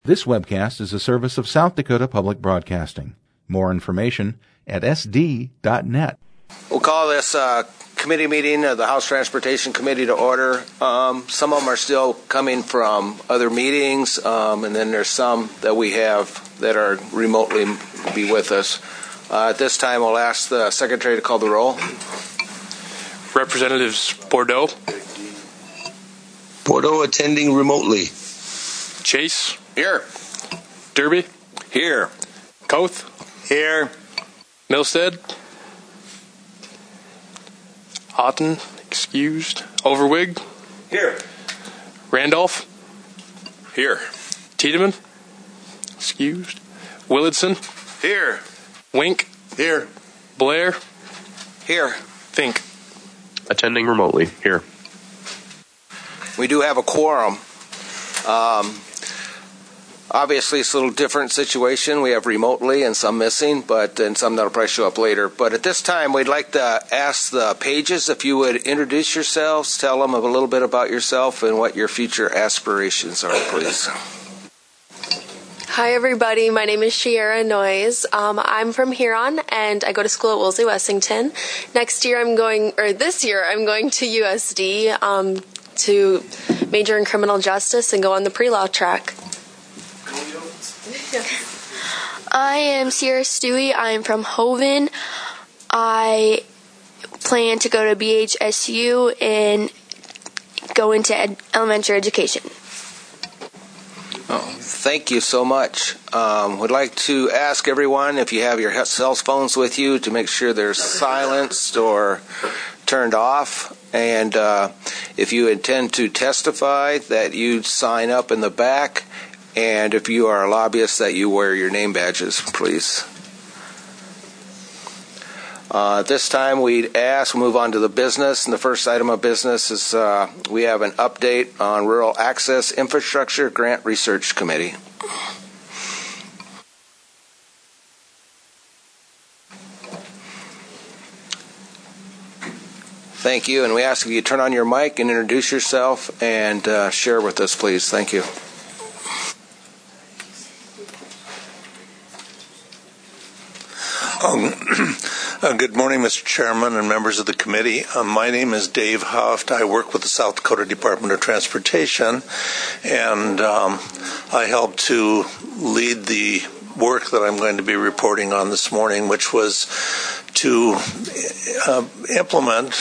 This webcast is a service of South Dakota Public Broadcasting. More information at sd.net. We'll call this committee meeting of the House Transportation Committee to order. Some of them are still coming from other meetings, and then there's some that we have that are remotely be with us. At this time, we'll ask the Secretary to call the roll. Representatives Bordeaux. Bordeaux attending remotely. Chase. Here. Derby. Here. Koth. Here. Milstead. Otten, excused. Overwig. Here. Randolph. Here. Tiedemann, excused. Willardson. Here. Wink. Here. Blair. Here. Fink. Attending remotely. Here. We do have a quorum. Obviously, it's a little different situation. We have remotely and some missing, and some that'll probably show up later. But at this time, we'd like to ask the pages if you would introduce yourselves, tell them a little bit about yourself and what your future aspirations are, please. Hi, everybody. My name is Shiera Noyes. I'm from Huron, and I go to school at Wolsey Wessington. This year, I'm going to USD to major in criminal justice and go on the pre-law track. I am Sierra Stewie. I'm from Hoven. I plan to go to BHSU and go into elementary education. Oh, thank you so much. Would like to ask everyone if you have your cell phones with you to make sure they're silenced or turned off. And if you intend to testify, that you sign up in the back. And if you are a lobbyist, that you wear your name badges, please. At this time, we'd move on to the business. And the first item of business is we have an update on Rural Access Infrastructure Grant Research Committee. Thank you. And we ask if you turn on your mic and introduce yourself and share with us, please. Thank you. Good morning, Mr. Chairman and members of the committee. My name is Dave Huft. I work with the South Dakota Department of Transportation, and I help to lead the work that I'm going to be reporting on this morning, which was to implement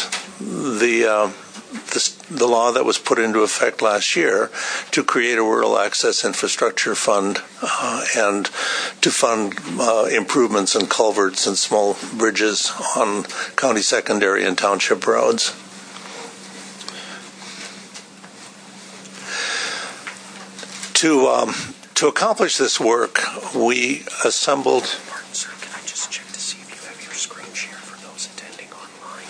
the law that was put into effect last year to create a rural access infrastructure fund and to fund improvements in culverts and small bridges on county secondary and township roads. To accomplish this work, we assembled... Pardon, sir, can I just check to see if you have your screen share for those attending online?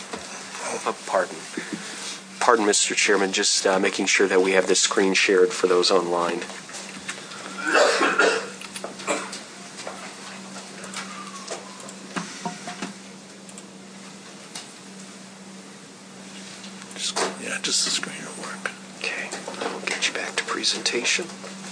Pardon, Mr. Chairman, just making sure that we have the screen shared for those online. Just the screen will work. Okay, I'll get you back to presentation.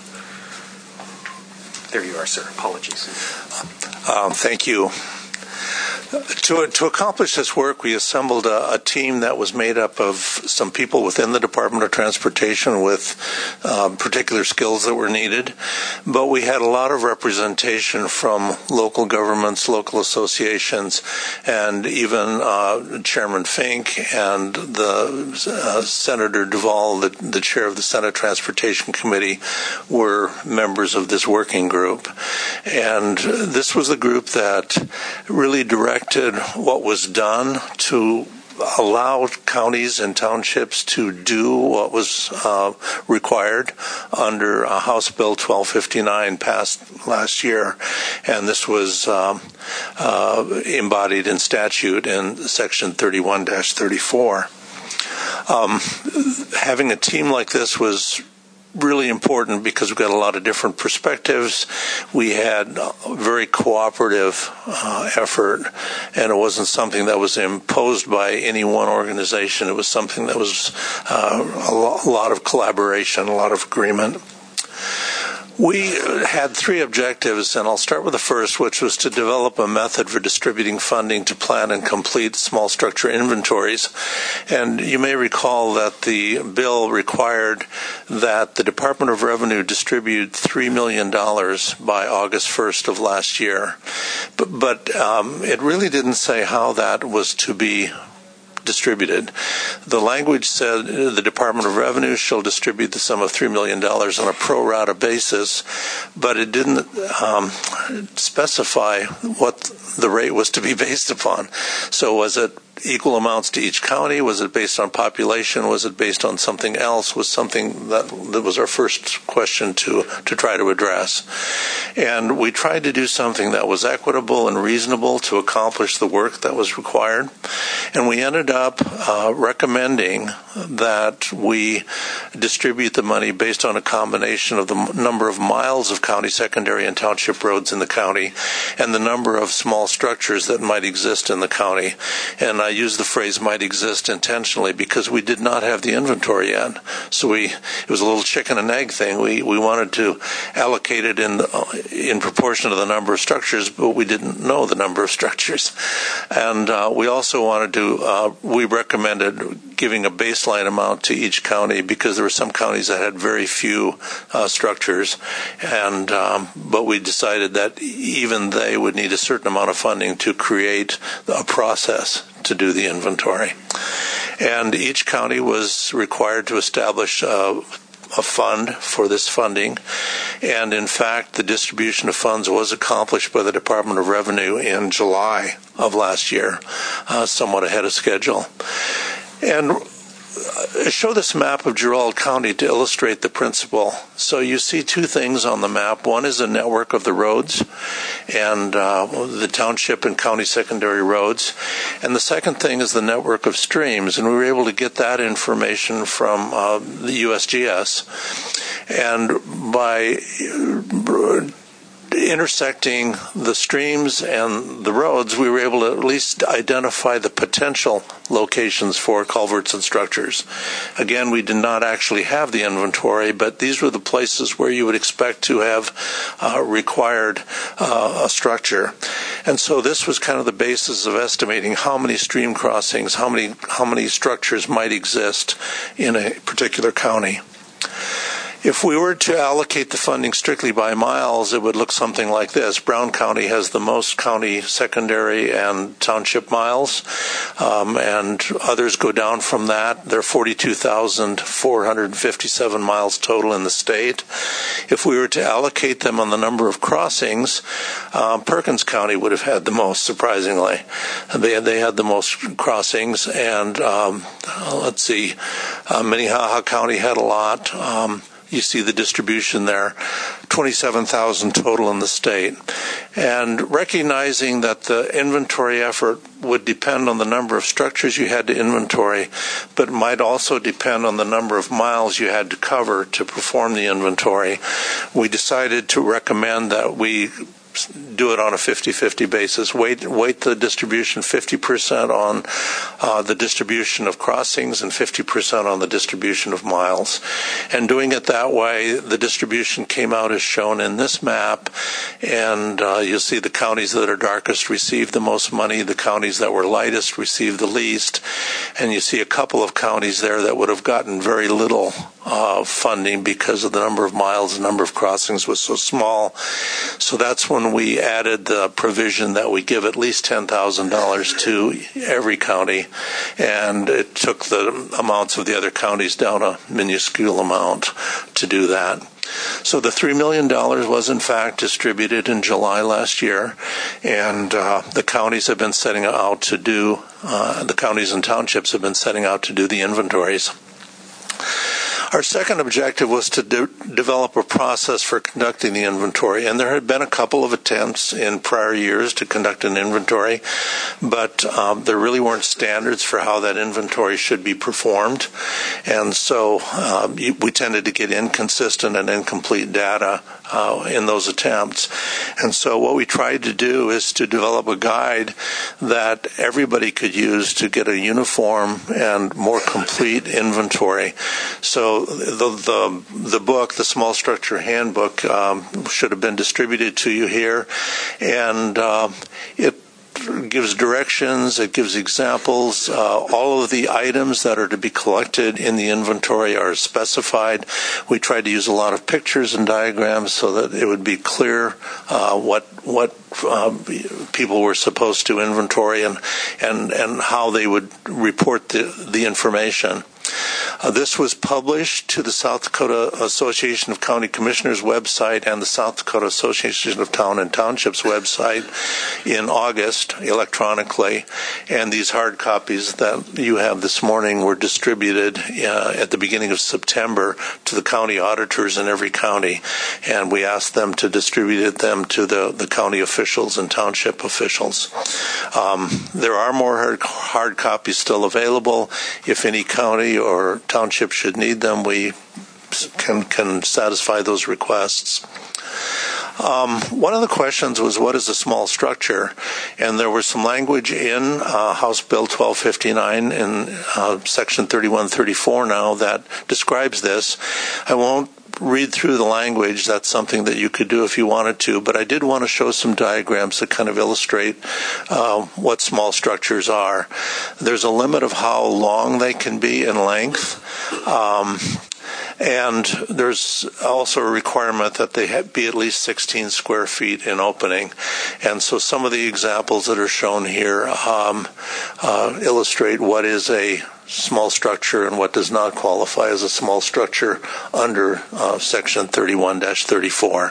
There you are, sir. Apologies. Thank you. To accomplish this work, we assembled a team that was made up of some people within the Department of Transportation with particular skills that were needed, but we had a lot of representation from local governments, local associations, and even Chairman Fink and the Senator Duvall, the chair of the Senate Transportation Committee, were members of this working group. And this was the group that really directed what was done to allow counties and townships to do what was required under House Bill 1259 passed last year. And this was embodied in statute in Section 31-34. Having a team like this was really important because we've got a lot of different perspectives. We had a very cooperative effort, and it wasn't something that was imposed by any one organization. It was something that was a lot of collaboration, a lot of agreement. We had three objectives, and I'll start with the first, which was to develop a method for distributing funding to plan and complete small structure inventories. And you may recall that the bill required that the Department of Revenue distribute $3 million by August 1st of last year. But it really didn't say how that was to be distributed. The language said the Department of Revenue shall distribute the sum of $3 million on a pro rata basis, but it didn't specify what the rate was to be based upon. So was it equal amounts to each county? Was it based on population? Was it based on something else? Was something that was our first question to try to address. And we tried to do something that was equitable and reasonable to accomplish the work that was required. And we ended up recommending that we distribute the money based on a combination of the number of miles of county secondary and township roads in the county and the number of small structures that might exist in the county. And I use the phrase might exist intentionally because we did not have the inventory yet. So it was a little chicken and egg thing. We wanted to allocate it in proportion to the number of structures, but we didn't know the number of structures. And we also wanted to, we recommended giving a baseline amount to each county because there were some counties that had very few structures, and but we decided that even they would need a certain amount of funding to create a process to do the inventory. And each county was required to establish a fund for this funding, and in fact the distribution of funds was accomplished by the Department of Revenue in July of last year, somewhat ahead of schedule. And I show this map of Gerald County to illustrate the principle. So you see two things on the map. One is a network of the roads and the township and county secondary roads. And the second thing is the network of streams. And we were able to get that information from the USGS. And by intersecting the streams and the roads, we were able to at least identify the potential locations for culverts and structures. Again, we did not actually have the inventory, but these were the places where you would expect to have required a structure. And so this was kind of the basis of estimating how many stream crossings, how many structures might exist in a particular county. If we were to allocate the funding strictly by miles, it would look something like this. Brown County has the most county secondary and township miles, and others go down from that. There are 42,457 miles total in the state. If we were to allocate them on the number of crossings, Perkins County would have had the most, surprisingly. They had the most crossings, and let's see, Minnehaha County had a lot. You see the distribution there, 27,000 total in the state. And recognizing that the inventory effort would depend on the number of structures you had to inventory, but might also depend on the number of miles you had to cover to perform the inventory, we decided to recommend that we do it on a 50-50 basis. Weight the distribution 50% on the distribution of crossings and 50% on the distribution of miles. And doing it that way, the distribution came out as shown in this map, and you'll see the counties that are darkest received the most money, the counties that were lightest received the least, and you see a couple of counties there that would have gotten very little funding because of the number of miles and number of crossings was so small. So that's when we added the provision that we give at least $10,000 to every county, and it took the amounts of the other counties down a minuscule amount to do that. So the $3 million was in fact distributed in July last year, and the counties have been setting out to do, the counties and townships have been setting out to do the inventories. Our second objective was to develop a process for conducting the inventory, and there had been a couple of attempts in prior years to conduct an inventory, but there really weren't standards for how that inventory should be performed, and so we tended to get inconsistent and incomplete data in those attempts. And so what we tried to do is to develop a guide that everybody could use to get a uniform and more complete inventory. So the book, the Small Structure Handbook, should have been distributed to you here, and it gives directions, it gives examples. All of the items that are to be collected in the inventory are specified. We tried to use a lot of pictures and diagrams so that it would be clear what people were supposed to inventory and how they would report the information. This was published to the South Dakota Association of County Commissioners website and the South Dakota Association of Town and Townships website in August electronically, and these hard copies that you have this morning were distributed at the beginning of September to the county auditors in every county, and we asked them to distribute them to the county officials and township officials. There are more hard copies still available. If any county or township should need them, we can satisfy those requests. One of the questions was, what is a small structure? And there was some language in House Bill 1259 in Section 3134 now that describes this. I won't read through the language. That's something that you could do if you wanted to, but I did want to show some diagrams that kind of illustrate what small structures are. There's a limit of how long they can be in length, and there's also a requirement that they be at least 16 square feet in opening. And so some of the examples that are shown here illustrate what is a small structure and what does not qualify as a small structure under Section 31-34.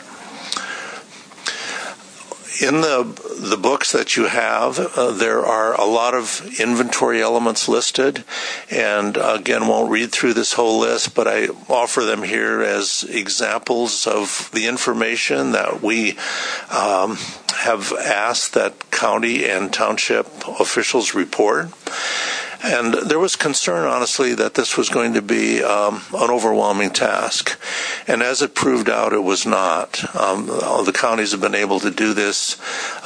In the books that you have, there are a lot of inventory elements listed, and again, won't read through this whole list, but I offer them here as examples of the information that we have asked that county and township officials report. And there was concern, honestly, that this was going to be an overwhelming task. And as it proved out, it was not. All the counties have been able to do this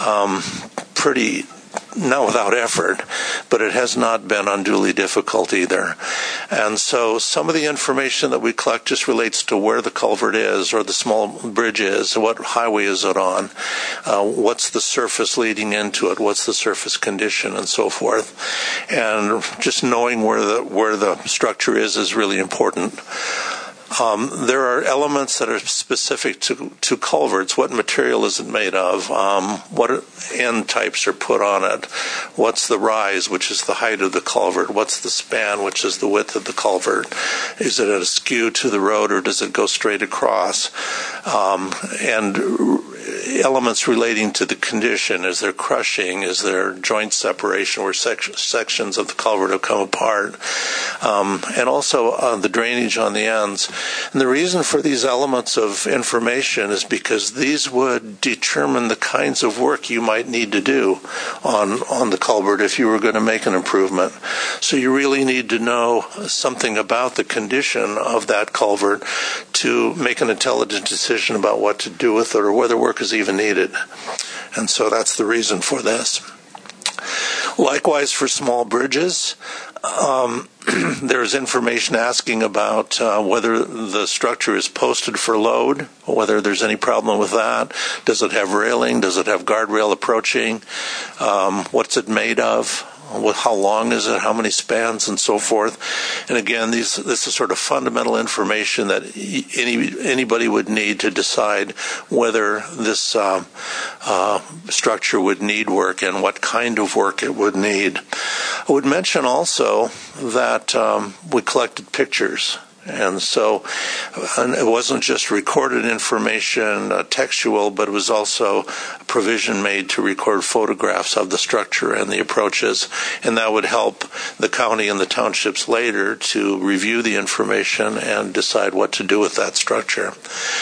not without effort, but it has not been unduly difficult either. And so some of the information that we collect just relates to where the culvert is or the small bridge is, what highway is it on, what's the surface leading into it, what's the surface condition, and so forth. And just knowing where the structure is really important. There are elements that are specific to culverts. What material is it made of? What end types are put on it? What's the rise, which is the height of the culvert? What's the span, which is the width of the culvert? Is it at a skew to the road, or does it go straight across? And elements relating to the condition. Is there crushing? Is there joint separation where sections of the culvert have come apart? And also the drainage on the ends. And the reason for these elements of information is because these would determine the kinds of work you might need to do on the culvert if you were going to make an improvement. So you really need to know something about the condition of that culvert to make an intelligent decision about what to do with it or whether work is even needed. And so that's the reason for this. Likewise for small bridges, there's information asking about whether the structure is posted for load, whether there's any problem with that. Does it have railing? Does it have guardrail approaching? What's it made of? How long is it? How many spans, and so forth? And again, this is sort of fundamental information that anybody would need to decide whether this structure would need work and what kind of work it would need. I would mention also that we collected pictures. And so it wasn't just recorded information, textual, but it was also a provision made to record photographs of the structure and the approaches. And that would help the county and the townships later to review the information and decide what to do with that structure.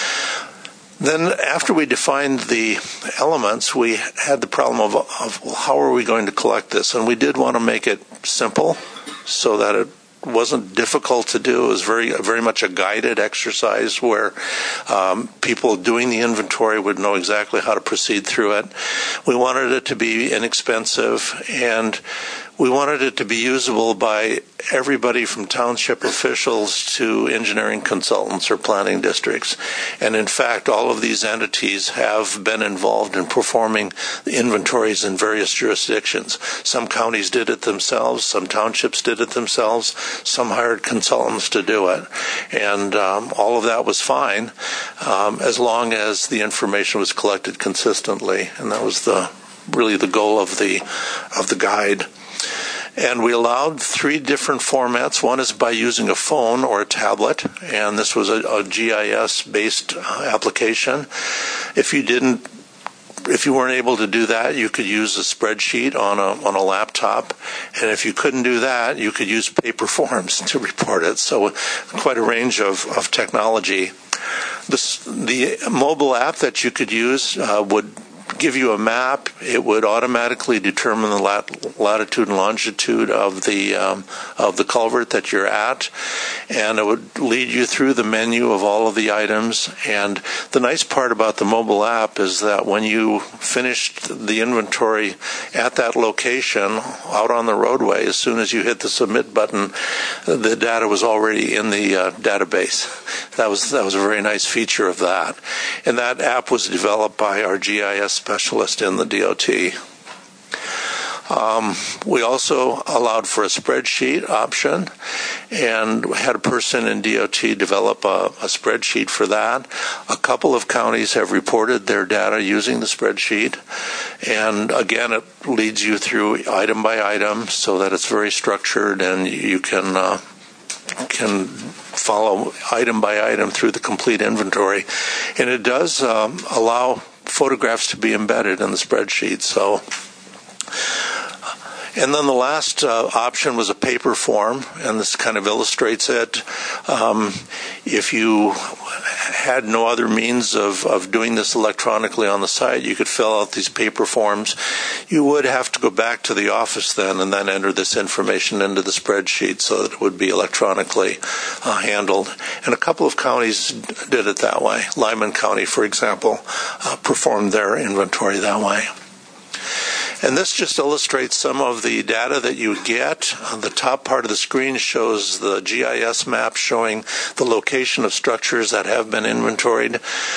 Then after we defined the elements, we had the problem of how are we going to collect this? And we did want to make it simple so that wasn't difficult to do. It was very much a guided exercise where people doing the inventory would know exactly how to proceed through it. We wanted it to be inexpensive, and we wanted it to be usable by everybody from township officials to engineering consultants or planning districts. And in fact, all of these entities have been involved in performing the inventories in various jurisdictions. Some counties did it themselves, some townships did it themselves, some hired consultants to do it. And all of that was fine as long as the information was collected consistently. And that was really the goal of the guide. And we allowed 3 different formats. One is by using a phone or a tablet, and this was a GIS-based application. If you weren't able to do that, you could use a spreadsheet on a laptop, and if you couldn't do that, you could use paper forms to report it. So quite a range of technology. The mobile app that you could use would give you a map. It would automatically determine the latitude and longitude of the culvert that you're at, and it would lead you through the menu of all of the items. And the nice part about the mobile app is that when you finished the inventory at that location out on the roadway, as soon as you hit the submit button, the data was already in the database. That was a very nice feature of that. And that app was developed by our GIS specialist in the DOT. We also allowed for a spreadsheet option, and had a person in DOT develop a spreadsheet for that. A couple of counties have reported their data using the spreadsheet, and again, it leads you through item by item so that it's very structured, and you can follow item by item through the complete inventory. And it does allow photographs to be embedded in the spreadsheet. And then the last option was a paper form, and this kind of illustrates it. If you had no other means of doing this electronically on the site, you could fill out these paper forms. You would have to go back to the office then and then enter this information into the spreadsheet so that it would be electronically handled. And a couple of counties did it that way. Lyman County, for example, performed their inventory that way. And this just illustrates some of the data that you get. The top part of the screen shows the GIS map showing the location of structures that have been inventoried.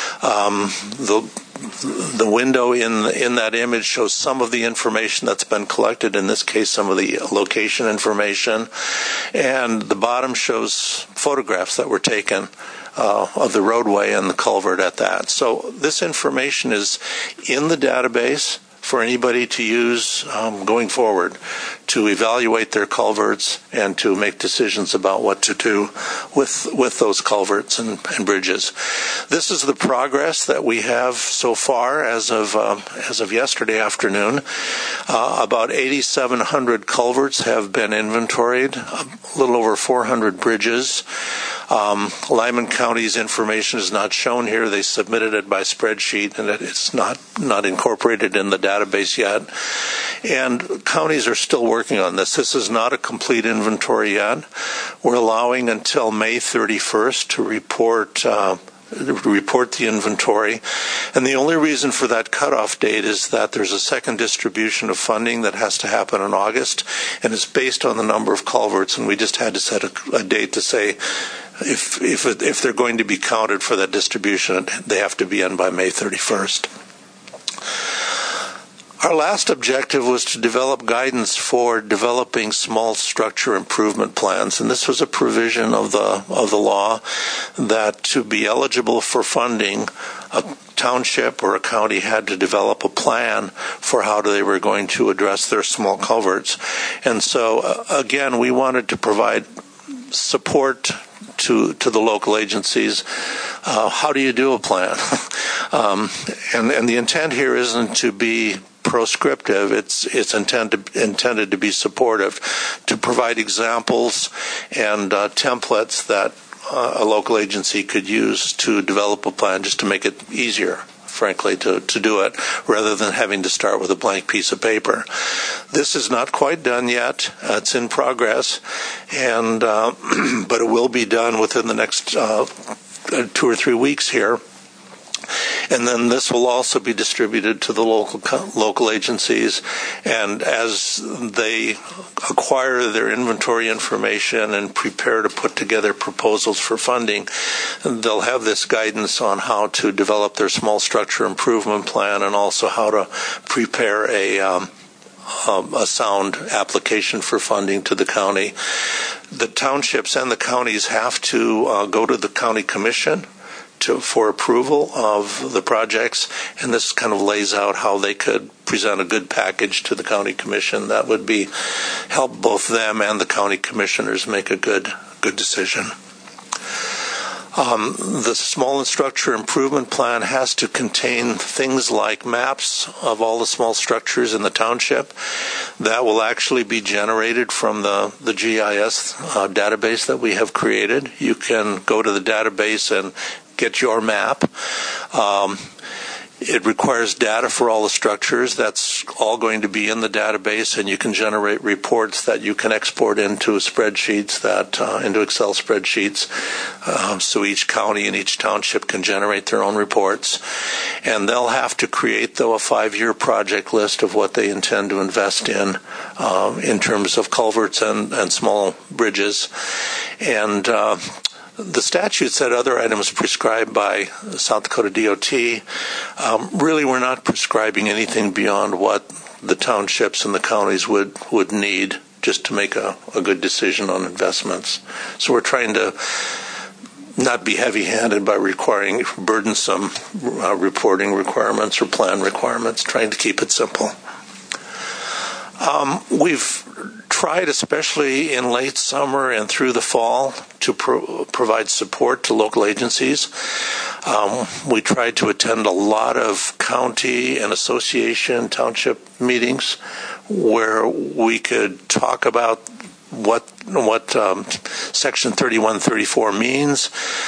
The window in that image shows some of the information that's been collected, in this case some of the location information. And the bottom shows photographs that were taken of the roadway and the culvert at that. So this information is in the database for anybody to use going forward to evaluate their culverts and to make decisions about what to do with those culverts and bridges. This is the progress that we have so far as of yesterday afternoon. About 8,700 culverts have been inventoried, a little over 400 bridges. Lyman County's information is not shown here. They submitted it by spreadsheet, and it's not incorporated in the database yet. And counties are still working on this. This is not a complete inventory yet. We're allowing until May 31st to report the inventory. And the only reason for that cutoff date is that there's a second distribution of funding that has to happen in August, and it's based on the number of culverts, and we just had to set a date to say if they're going to be counted for that distribution, they have to be in by May 31st. Our last objective was to develop guidance for developing small structure improvement plans, and this was a provision of the law that to be eligible for funding, a township or a county had to develop a plan for how they were going to address their small culverts. And so, again, we wanted to provide support to the local agencies. How do you do a plan? And the intent here isn't to be proscriptive. It's intended to be supportive, to provide examples and templates that a local agency could use to develop a plan, just to make it easier frankly, to do it, rather than having to start with a blank piece of paper. This is not quite done yet. It's in progress, and but it will be done within the next 2 or 3 weeks here. And then this will also be distributed to the local agencies, and as they acquire their inventory information and prepare to put together proposals for funding, they'll have this guidance on how to develop their small structure improvement plan and also how to prepare a sound application for funding to the county. The townships and the counties have to go to the county commission for approval of the projects, and this kind of lays out how they could present a good package to the county commission that would help both them and the county commissioners make a good decision. The small structure improvement plan has to contain things like maps of all the small structures in the township. That will actually be generated from the GIS database that we have created. You can go to the database and get your map. It requires data for all the structures. That's all going to be in the database, and you can generate reports that you can export into spreadsheets, into Excel spreadsheets. So each county and each township can generate their own reports. And they'll have to create, though, a 5-year project list of what they intend to invest in terms of culverts and small bridges. And the statute said other items prescribed by South Dakota DOT. Really, we're not prescribing anything beyond what the townships and the counties would need just to make a good decision on investments. So we're trying to not be heavy-handed by requiring burdensome reporting requirements or plan requirements, trying to keep it simple. We've tried, especially in late summer and through the fall, to provide support to local agencies. We tried to attend a lot of county and association township meetings where we could talk about what Section 3134 means,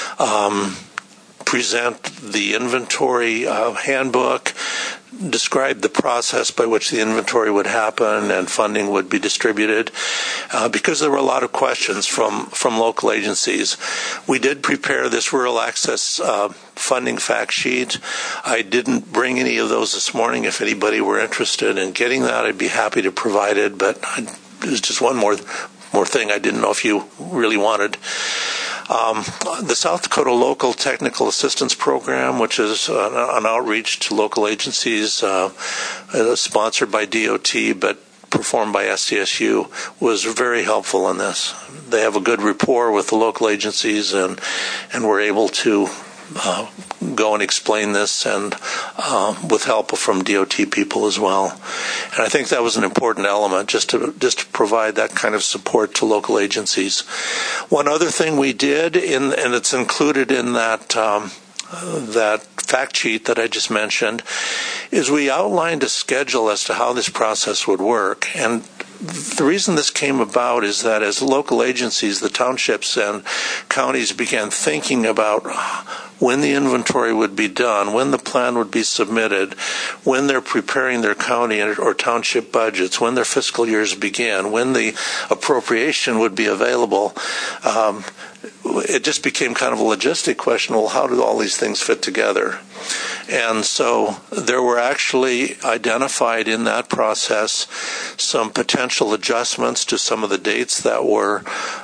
present the inventory handbook, describe the process by which the inventory would happen and funding would be distributed, because there were a lot of questions from local agencies. We did prepare this rural access funding fact sheet. I didn't bring any of those this morning. If anybody were interested in getting that, I'd be happy to provide it, but there's just one more thing I didn't know if you really wanted. The South Dakota Local Technical Assistance Program, which is an outreach to local agencies sponsored by DOT but performed by SDSU, was very helpful in this. They have a good rapport with the local agencies, and we're able to go and explain this, and with help from DOT people as well. And I think that was an important element, just to provide that kind of support to local agencies. One other thing we did, and it's included in that fact sheet that I just mentioned, is we outlined a schedule as to how this process would work. And the reason this came about is that as local agencies, the townships and counties began thinking about when the inventory would be done, when the plan would be submitted, when they're preparing their county or township budgets, when their fiscal years began, when the appropriation would be available, it just became kind of a logistic question. Well, how do all these things fit together? And so there were actually identified in that process some potential adjustments to some of the dates that were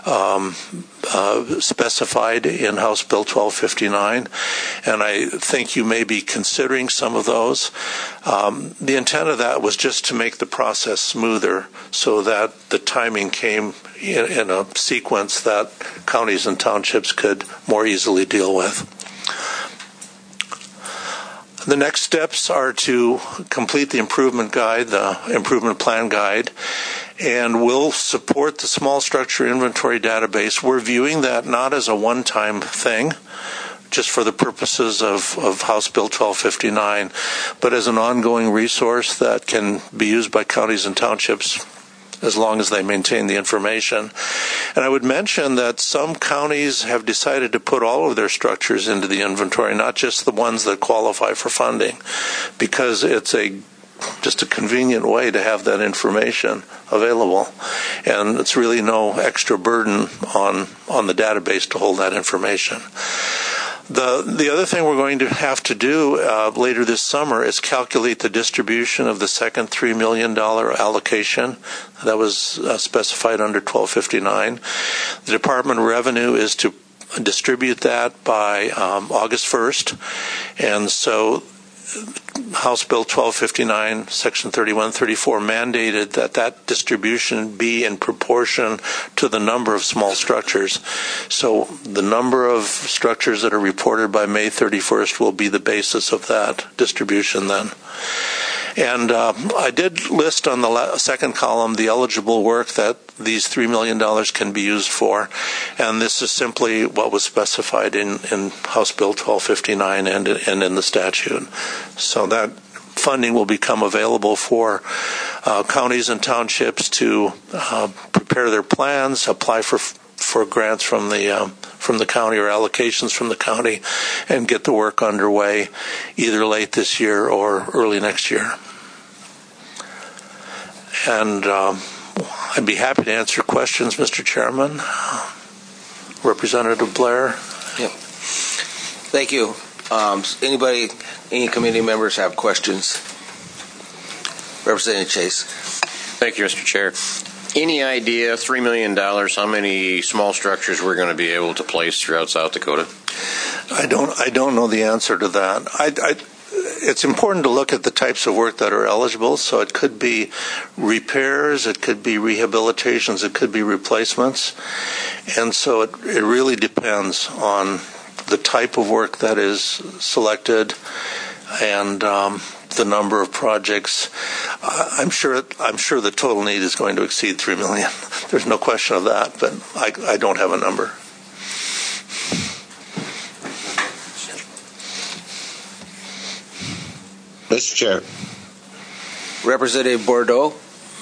specified in House Bill 1259, and I think you may be considering some of those. The intent of that was just to make the process smoother so that the timing came in a sequence that counties and townships could more easily deal with. The next steps are to complete the improvement guide, the improvement plan guide, and we'll support the small structure inventory database. We're viewing that not as a one-time thing, just for the purposes of House Bill 1259, but as an ongoing resource that can be used by counties and townships as long as they maintain the information. And I would mention that some counties have decided to put all of their structures into the inventory, not just the ones that qualify for funding, because it's just a convenient way to have that information available, and it's really no extra burden on the database to hold that information. The other thing we're going to have to do later this summer is calculate the distribution of the second $3 million allocation that was specified under 1259. The Department of Revenue is to distribute that by August 1st, and so House Bill 1259, Section 3134 mandated that distribution be in proportion to the number of small structures. So the number of structures that are reported by May 31st will be the basis of that distribution then. And I did list on the second column the eligible work that these $3 million can be used for, and this is simply what was specified in House Bill 1259 and in the statute. So that funding will become available for counties and townships to prepare their plans, apply for grants from the county or allocations from the county, and get the work underway either late this year or early next year. And I'd be happy to answer questions, Mr. Chairman. Representative Blair. Yep. Thank you. Any committee members have questions? Representative Chase. Thank you, Mr. Chair. Any idea, $3 million, how many small structures we're going to be able to place throughout South Dakota? I don't know the answer to that. It's important to look at the types of work that are eligible. So it could be repairs, it could be rehabilitations, it could be replacements. And so it really depends on the type of work that is selected and the number of projects. I'm sure the total need is going to exceed $3 million. There's no question of that, but I don't have a number. Mr. Chair. Representative Bordeaux.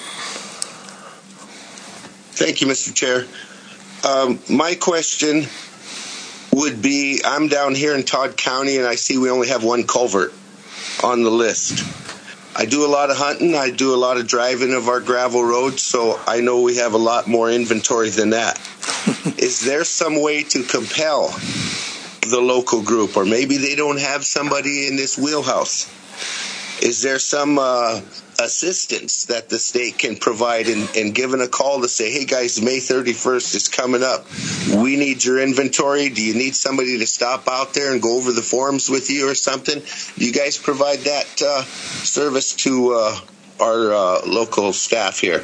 Thank you, Mr. Chair. My question would be, I'm down here in Todd County and I see we only have one culvert on the list. I do a lot of hunting, I do a lot of driving of our gravel roads, so I know we have a lot more inventory than that. Is there some way to compel the local group, or maybe they don't have somebody in this wheelhouse? Is there some assistance that the state can provide in giving a call to say, hey guys, May 31st is coming up. We need your inventory. Do you need somebody to stop out there and go over the forms with you or something? You guys provide that service to our local staff here?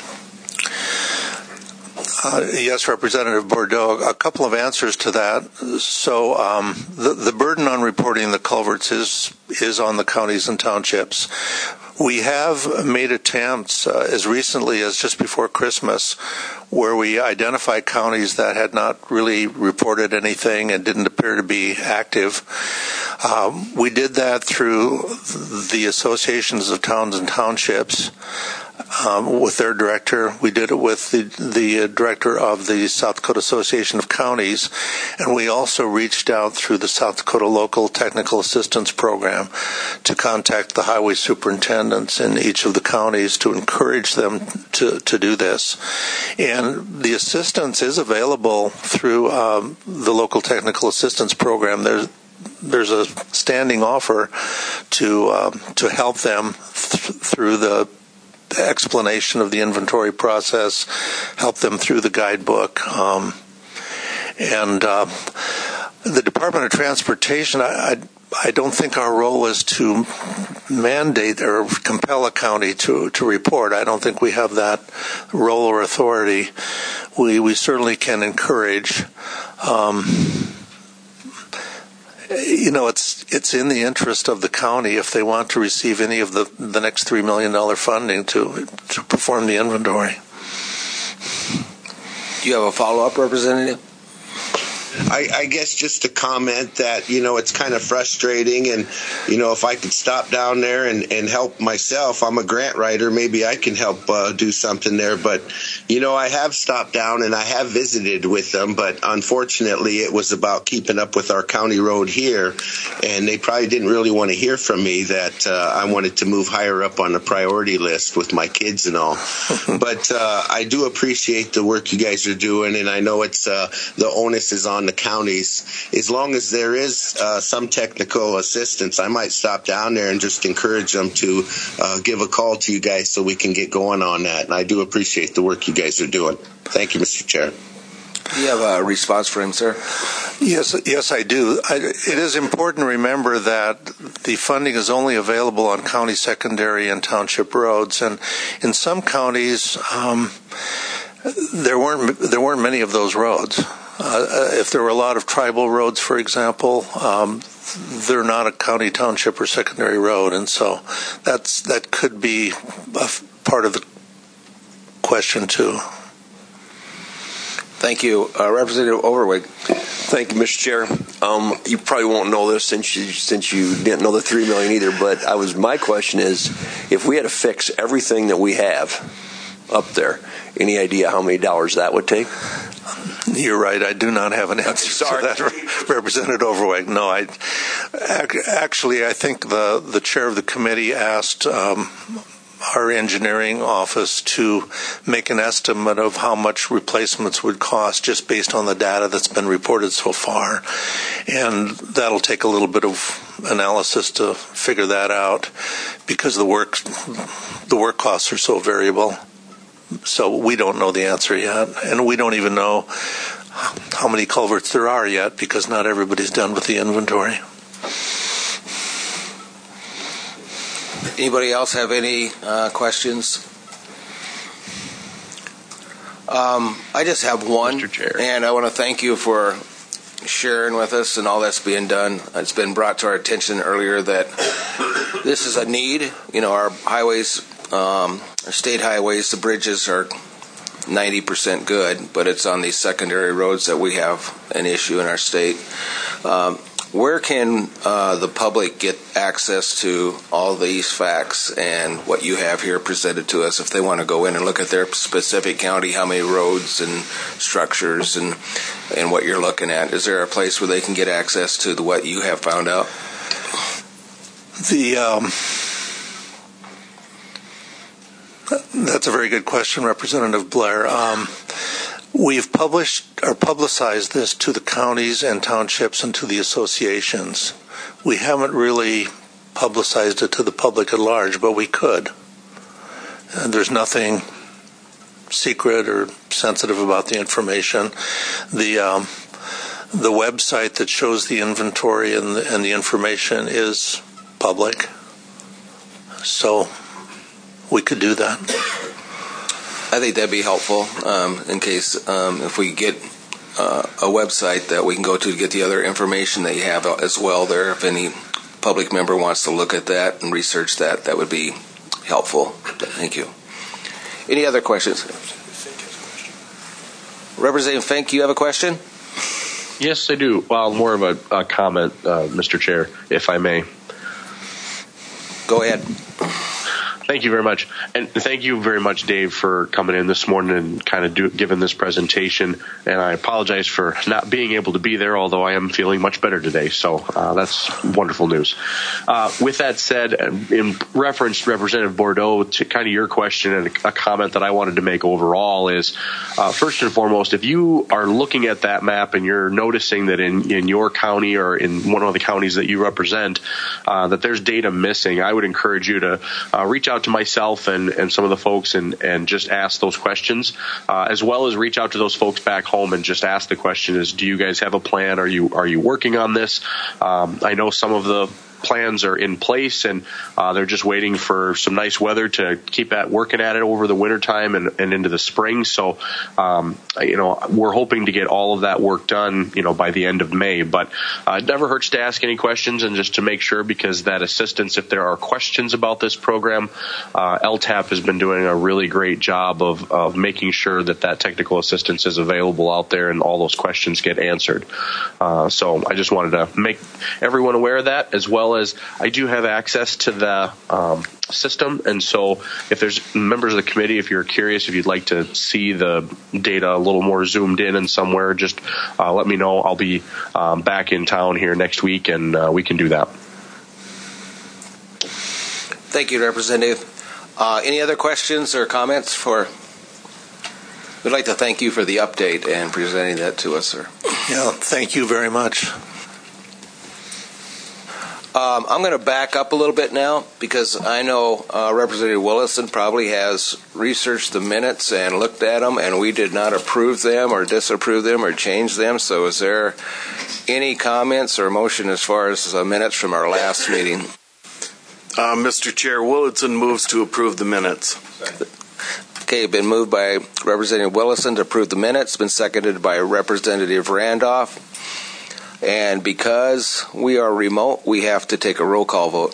Yes, Representative Bordeaux. A couple of answers to that. So the burden on reporting the culverts is on the counties and townships. We have made attempts as recently as just before Christmas where we identified counties that had not really reported anything and didn't appear to be active. We did that through the associations of towns and townships. With their director. We did it with the director of the South Dakota Association of Counties, and we also reached out through the South Dakota Local Technical Assistance Program to contact the highway superintendents in each of the counties to encourage them to do this. And the assistance is available through the Local Technical Assistance Program. There's a standing offer to help them through the explanation of the inventory process, help them through the guidebook. And the Department of Transportation, I don't think our role is to mandate or compel a county to report. I don't think we have that role or authority. We certainly can encourage. It's in the interest of the county if they want to receive any of the next $3 million funding to perform the inventory. Do you have a follow-up, Representative? I guess just to comment that, it's kind of frustrating. And, if I could stop down there and help myself, I'm a grant writer. Maybe I can help do something there. But, I have stopped down and I have visited with them. But unfortunately, it was about keeping up with our county road here. And they probably didn't really want to hear from me that I wanted to move higher up on the priority list with my kids and all. But I do appreciate the work you guys are doing. And I know it's the onus is on the counties. As long as there is some technical assistance, I might stop down there and just encourage them to give a call to you guys so we can get going on that. And I do appreciate the work you guys are doing. Thank you, Mr. Chair. Do you have a response for him, sir? Yes, I do. It is important to remember that the funding is only available on county secondary and township roads, and in some counties there weren't many of those roads. If there were a lot of tribal roads, for example, they're not a county, township, or secondary road, and so that could be a part of the question too. Thank you, Representative Overweg. Thank you, Mr. Chair. You probably won't know this since you didn't know the $3 million either. But my question is, if we had to fix everything that we have up there, any idea how many dollars that would take? You're right. I do not have an answer to that, Representative Overweg. No, I think the chair of the committee asked our engineering office to make an estimate of how much replacements would cost just based on the data that's been reported so far. And that'll take a little bit of analysis to figure that out because the work costs are so variable. So we don't know the answer yet. And we don't even know how many culverts there are yet because not everybody's done with the inventory. Anybody else have any questions? I just have one, Mr. Chair. And I want to thank you for sharing with us and all that's being done. It's been brought to our attention earlier that this is a need. Our highways, our state highways, the bridges are 90% good, but it's on these secondary roads that we have an issue in our state. Where can the public get access to all these facts and what you have here presented to us if they want to go in and look at their specific county, how many roads and structures and what you're looking at? Is there a place where they can get access to what you have found out? That's a very good question, Representative Blair. We've publicized this to the counties and townships and to the associations. We haven't really publicized it to the public at large, but we could. And there's nothing secret or sensitive about the information. The website that shows the inventory and the information is public, so we could do that. I think that'd be helpful in case if we get a website that we can go to get the other information that you have as well there. If any public member wants to look at that and research that, that would be helpful. Thank you. Any other questions? Representative Fink, you have a question? Yes, I do. Well, more of a comment, Mr. Chair, if I may. Go ahead. Thank you very much. And thank you very much, Dave, for coming in this morning and kind of giving this presentation. And I apologize for not being able to be there, although I am feeling much better today. So that's wonderful news. With that said, in reference to Representative Bordeaux, to kind of your question and a comment that I wanted to make overall is, first and foremost, if you are looking at that map and you're noticing that in your county or in one of the counties that you represent, that there's data missing, I would encourage you to reach out to myself and some of the folks and just ask those questions, as well as reach out to those folks back home and just ask the question is, do you guys have a plan? Are you working on this? I know some of the plans are in place, and they're just waiting for some nice weather to keep working at it over the wintertime and into the spring. So, we're hoping to get all of that work done, by the end of May. But it never hurts to ask any questions and just to make sure, because that assistance, if there are questions about this program, LTAP has been doing a really great job of making sure that technical assistance is available out there and all those questions get answered. So I just wanted to make everyone aware of that, as well as I do have access to the system. And so if there's members of the committee, if you're curious, if you'd like to see the data a little more zoomed in and somewhere, just let me know. I'll be back in town here next week, and we can do that. Thank you, Representative. Any other questions or comments for? We'd like to thank you for the update and presenting that to us, sir. Yeah, thank you very much. I'm going to back up a little bit now, because I know Representative Willison probably has researched the minutes and looked at them, and we did not approve them or disapprove them or change them. So is there any comments or motion as far as the minutes from our last meeting? Mr. Chair, Willison moves to approve the minutes. Okay, been moved by Representative Willison to approve the minutes, been seconded by Representative Randolph. And because we are remote, we have to take a roll call vote.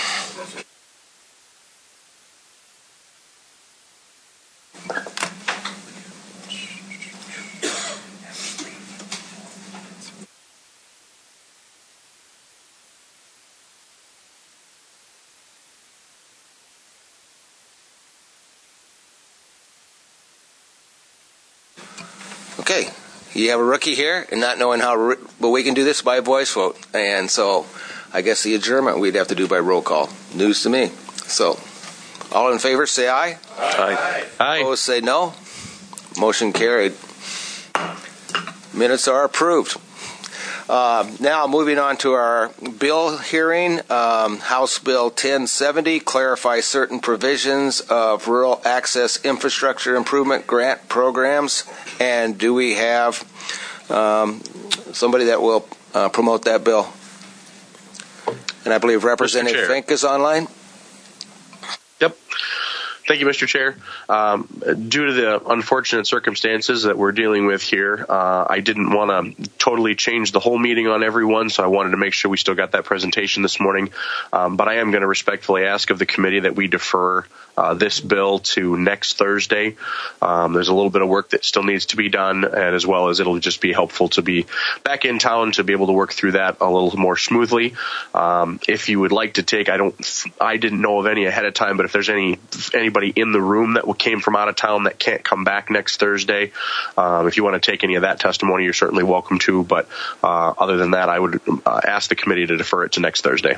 Okay, you have a rookie here and not knowing how, but we can do this by voice vote. And so I guess the adjournment we'd have to do by roll call. News to me. So all in favor, say aye. Aye. Aye. Opposed, say no. Motion carried. Minutes are approved. Now moving on to our bill hearing, House Bill 1070, clarify certain provisions of rural access infrastructure improvement grant programs. And do we have somebody that will promote that bill? And I believe Representative Fink is online. Yep. Thank you, Mr. Chair. Due to the unfortunate circumstances that we're dealing with here, I didn't want to totally change the whole meeting on everyone, so I wanted to make sure we still got that presentation this morning. But I am going to respectfully ask of the committee that we defer this bill to next Thursday. There's a little bit of work that still needs to be done, and as well as it'll just be helpful to be back in town to be able to work through that a little more smoothly. If you would like to take, I didn't know of any ahead of time, but if there's anybody in the room that came from out of town that can't come back next Thursday, if you want to take any of that testimony, you're certainly welcome to. But other than that, I would ask the committee to defer it to next Thursday.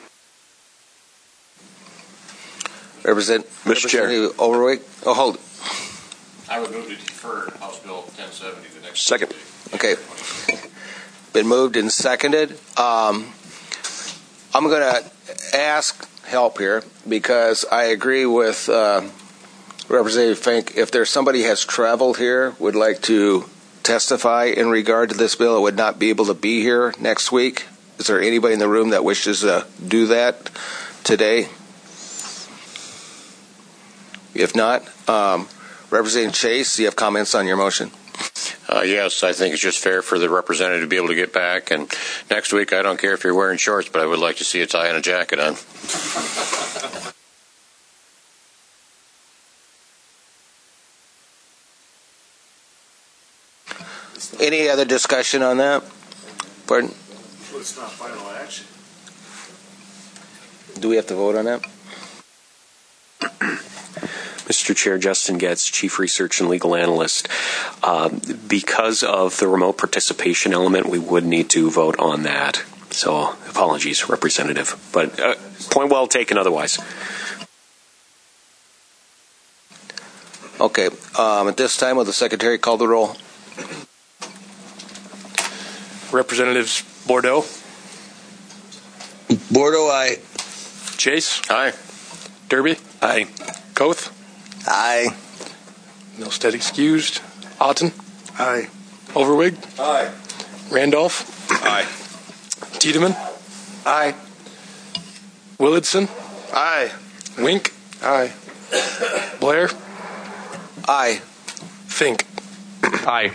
Mr. Chair. Overweight. Oh, hold it. I would move to defer House Bill 1070 to next Second. Okay. Been moved and seconded. I'm going to ask help here, because I agree with Representative Fink. If there's somebody has traveled here, would like to testify in regard to this bill, and would not be able to be here next week, is there anybody in the room that wishes to do that today? If not, Representative Chase, do you have comments on your motion? Yes, I think it's just fair for the representative to be able to get back. And next week, I don't care if you're wearing shorts, but I would like to see a tie and a jacket on. Any other discussion on that? Pardon? Well, it's not final action. Do we have to vote on that? Mr. Chair, Justin Getz, Chief Research and Legal Analyst. Because of the remote participation element, we would need to vote on that. So apologies, Representative. But point well taken otherwise. Okay. At this time, will the Secretary call the roll? Representatives Bordeaux. Bordeaux, aye. Chase. Aye. Derby. Aye. Koth. Aye. Milstead excused. Otten. Aye. Overwig. Aye. Randolph. Aye. Tiedemann. Aye. Willardson. Aye. Wink. Aye. Blair. Aye. Fink. Aye.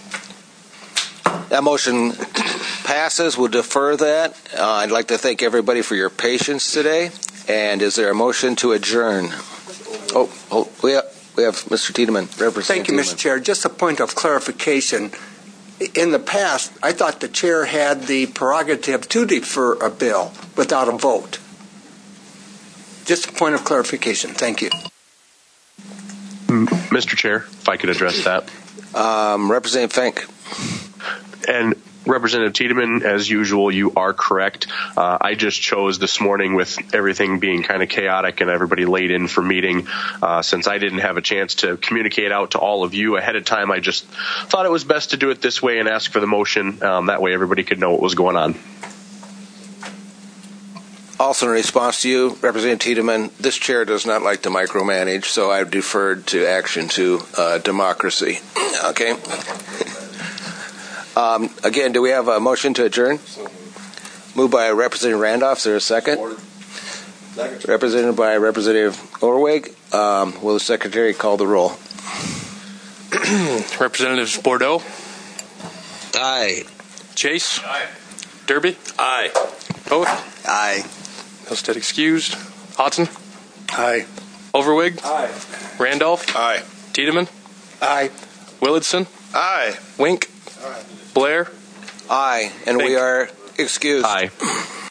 That motion passes. We'll defer that. I'd like to thank everybody for your patience today. And is there a motion to adjourn? We have Mr. Tiedemann. Thank you, Mr. Chair. Just a point of clarification. In the past, I thought the chair had the prerogative to defer a bill without a vote. Just a point of clarification. Thank you. Mr. Chair, if I could address that. Representative Fink. And Representative Tiedemann, as usual, you are correct. I just chose this morning, with everything being kind of chaotic and everybody late in for meeting, since I didn't have a chance to communicate out to all of you ahead of time, I just thought it was best to do it this way and ask for the motion. That way everybody could know what was going on. Also in response to you, Representative Tiedemann, this chair does not like to micromanage, so I've deferred to action to democracy. Okay? Again, do we have a motion to adjourn? Moved by Representative Randolph. Is there a second? Represented by Representative Orwig. Will the Secretary call the roll? Representatives Bordeaux. Aye. Chase. Aye. Derby. Aye. Toth. Aye. Hillstead excused. Hodson. Aye. Overwig. Aye. Randolph. Aye. Tiedemann. Aye. Willardson. Aye. Wink. Aye. Blair. Aye. And Fink. we are excused. Aye.